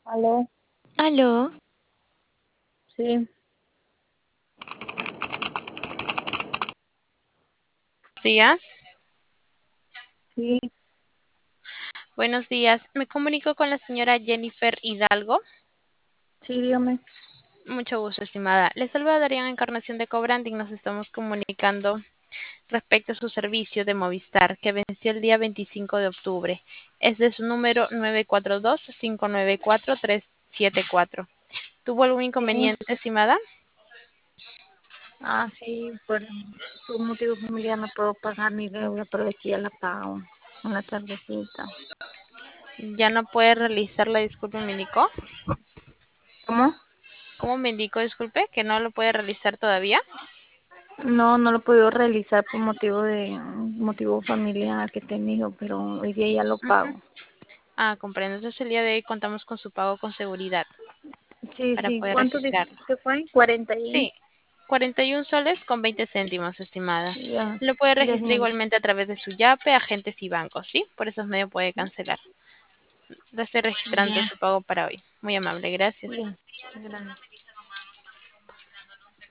Aló, Aló, sí, Días. sí, Buenos días. Me comunico con la señora Jennifer Hidalgo. sí, dígame. Mucho gusto, estimada. Le saluda Darían Encarnación de Cobranding. Nos estamos comunicando respecto a su servicio de Movistar que venció el día 25 de octubre. Es de su número 942-594-374. ¿Tuvo algún Sí, inconveniente, estimada? sí, por motivo familiar no puedo pagar mi deuda, pero de aquí ya la pago en la tardecita. Ya no puede realizarla, disculpe, me indicó. ¿Cómo? ¿Cómo me indicó, disculpe, que no lo puede realizar todavía? No, no lo he podido realizar por motivo familiar que tengo, hijo, pero hoy día ya lo Ujú. pago. Comprendo. Entonces el día de hoy contamos con su pago con seguridad Sí, para sí, poder ¿cuánto dice registrarlo. que fue? 40 y... Sí, 41 soles con 20 céntimos, estimada. Ya, Lo puede ya, registrar señorita. igualmente a través de su Yape, agentes y bancos, ¿sí? Por esos medios puede cancelar. Lo estoy registrando Ya, su pago para hoy. Muy amable, gracias. ya, gracias.